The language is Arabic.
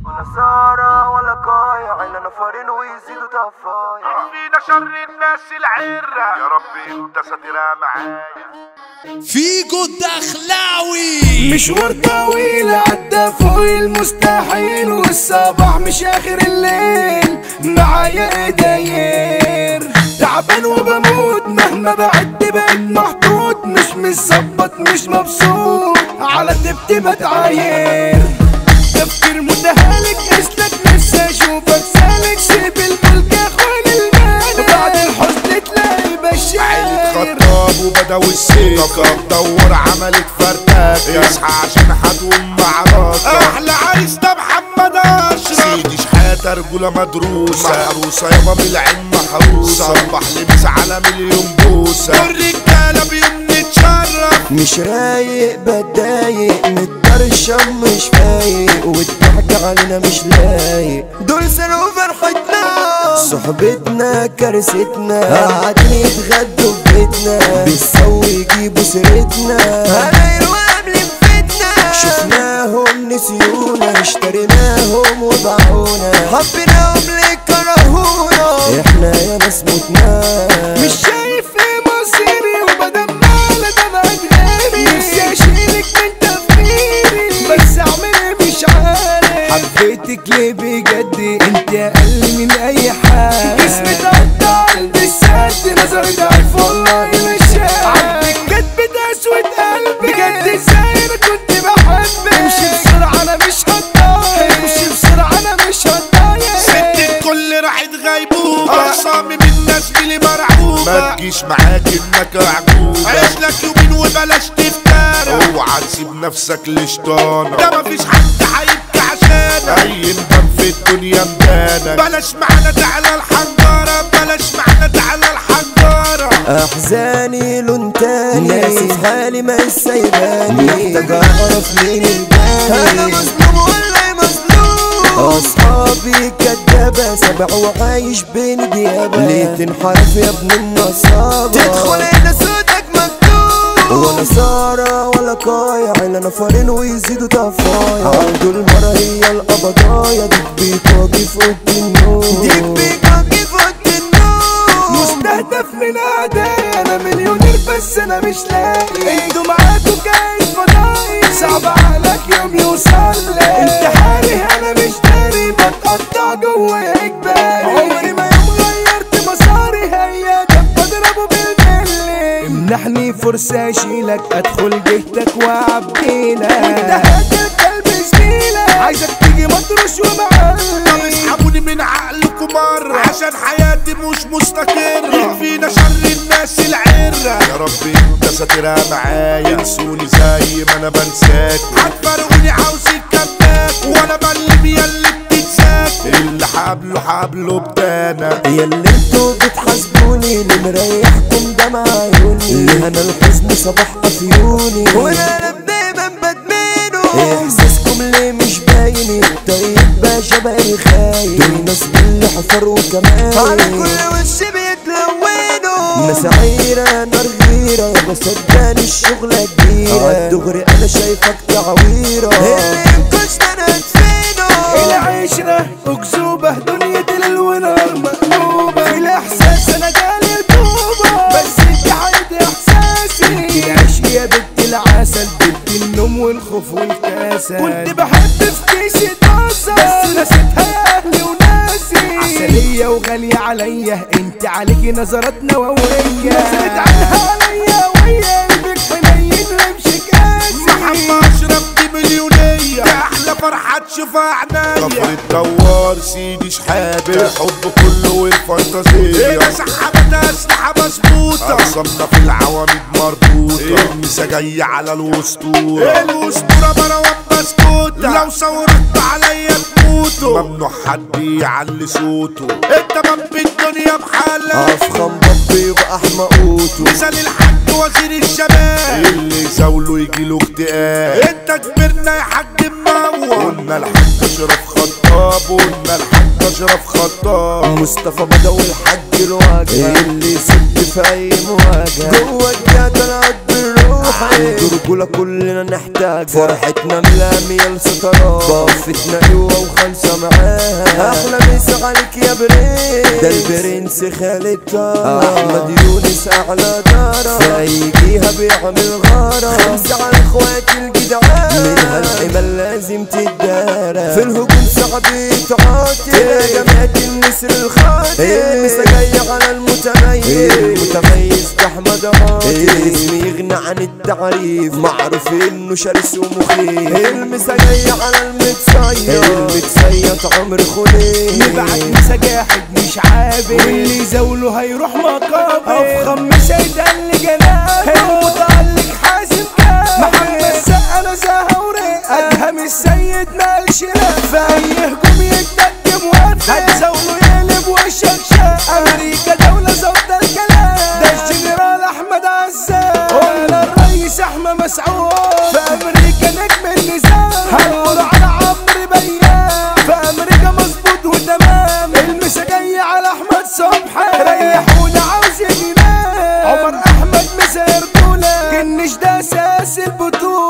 ولا سارة ولا قايع إلا نفرين ويزيدوا طفايع. فينا شر الناس العرة، يا ربي انت ساترها معايا. فيجو الدخلاوي مشوار طويل عدى فوق المستحيل، والصباح مش اخر الليل معايا داير. تعبان وبموت مهما بعد بقيت محطوط، مش متظبط مش مبسوط على تبت بتعاير. تفكير متهالك اسلك نفسي اشوفك سالك، سيب الملك اخوان المالك بعد الحزن تلاقي بشاير. عيلة خطاب وبدأوا السكة دور عملت فرتاكة، اصحى عشان هتقوم معركة. احلى عريس ده محمد اشرف، سيدي شحاتة رجولة مدروسة محروسة يابا من العين محروسة. صبح لبس على مليون بوسة، والرجالة بيوم نتشرف. مش رايق بتضايق متطرشم مش فايق، والضحك علينا مش لايق. دول سرقوا فرحتنا صحبتنا كارثتنا، قاعدين يتغدوا في بيتنا بيسوي يجيبوا سيرتنا. هنايروا قبل فتنا شفناهم نسيونا، اشتريناهم وباعونا، حبيناهم ليه كرهونا. احنا يا ناس متنا مش شايف ايه مصيري، وبدل ما ده مجناني نفسي اشيلك من تفكيري، بس اعمل ايه مش عارف. حبيتك ليه بجد انت اقل من اي حاجه، جسمي تقطع قلبي السد، نظري ضعيف والله مش شايف. عندك كدبة اسود قلبي بجد ازاي انا كنت بحبك. امشي بسرعه انا مش هتضايق، امشي بسرعه انا مش هتضايق. ست الكل راحت غيبوبة، اقسامي من الناس بلي مرعوبة. ما تجيش معاك انك عجوبة، عيش لك يومين وبلاش تفترى. اوعى تسيب نفسك لشطانة، ده مفيش حد هيبكي عشانك. اي ندم في الدنيا مدانك، بلاش معانا تعالى الحنجرة، بلاش معانا تعالى الحنجرة. احزاني لون تاني ناسي في حالي ما سايباني، محتاج اعرف مين الجاني، انا مظلوم ولا مظلوم. اصحابي كدابة سبع وعايش بين ديابة، ليه تنحرف يا ابن النصابة؟ تدخل هنا صوتك مكتوب، ولا سارة ولا قايع الا نفرين ويزيدوا طفايع. عبدو المرة هي القبضايا، ديك بيكاكي في اوضة النوم، ديك بيكاكي في اوضة النوم. مستهدف من اعدائي انا مليونير بس انا مش لاقي، انتوا معاكوا جايز فضائي صعب عليك يوم يوصل لي. انتحاري انا مش داري بتقطع جوا اجباري، عمري ما يوم غيرت مساري، هيا ده بضربه بالملي. امنحني فرصة اشيلك ادخل جهتك واعبيلك، وانت هاتف قلبي زميلك، عايزك تيجي مطرش ومعلم. طب اسحبوني من عقلكم مرة، عشان حياتي مش مستقرة. يكفينا شر الناس العرة، يا ربي انت ساترها معايا. انسوني زي ما انا بنساكوا، هتفرقوني عاوزين كباك، وانا بقلب ياللي بتتساك. اللي حابله بدانا، ياللي انتوا بتحاسبوني اللي مريحكم دمع عيوني، اللي انا الحزن صباح افيوني، وانا دايما بدمنه. احساسكم ليه مش بايني، طيب باشا بقى خاين، دول ناس باللي حفر وكمان على كل وش بيتلونوا. ناس عيرة نار غيرة يابا صدقني الشغلة كبيرة، عالدغري انا شايفك تعويرة، اللي ينكش انا ادفنه. العشرة اكذوبة دنيا الونار مقلوبة، في الاحساس انا جالي التوبة، بس انت عايد احساسي. عيش يا بنت العسل بنت النوم والخوف والكاسل، كنت بحب في كيسي طاسة بس نسيتها يا اهلي وناسي. عسلية وغالية عليا انت عليكي نظرات نووية، نظرت عنها عليا ويا قلبك حنين رمشك قاسي. محمد اشرف دي مليونية، احلى فرحة تشوفها عنايا. كفر الدوار سيدي شحاتة، الحب كله والفانتازية. هنا سحبت اسلحة مظبوطة، اقسامنا في العواميد مربوطة. النسا جاية على الاسطورة، الاسطورة مروان بسكوتة. لو صورت عليا تموتوا، ممنوع حد يعلي صوته. التمام بالدنيا بحالها، افخم بطي واحمقوته، مثال الحاج وزير الشباب. اللي يزاوله يجيله اكتئاب. انت كبرنا يا حاج منور، قلنا الحاج اشرف خطاب، قلنا الحاج اشرف خطاب مصطفى بدوي الحاج الواجهة اللي يسد في اي مواجهة جوه الجهد العد بالروح عنده رجولة كلنا نحتاج فرحتنا ملامية لسترات ضفتنا قوة وخلصة معاها احلى مسا عليك يا برنس ده البرنس خالد طارق احمد يونس اعلى دارة في اي جهة بيعمل غارة خمسة على اخواتي الجدعان منها الحمل لازم تتدارى في الهجوم صعب يتعاطي يا جماعة النسر الخاطئ المسا جاية على المتميز احمد عاطي اسمي يغنى عن التعريف معروف انه شرس ومخيف المسا جاية على المتصيط عمر خليل نبعت مسا جاحد مش عابد واللي يزاوله هيروح مقابل افخم مسا يدل جنابه المتألق حازم كامل محمد سقا نزاهة ورق ادهم السيد مالش في اي هجوم يتقدم وقت هتزاوله يقلب وشك شاق امريكا دولة زود الكلام ده الجنرال احمد عزام قلنا الرئيس احمد مسعود في امريكا نجم النظام هنقول على عمرو بيان في امريكا مظبوط وتمام المسا جاي على احمد صبحي ريحونا عاوز ينام عمر احمد مسا رجوله كنش ده اساس البطولة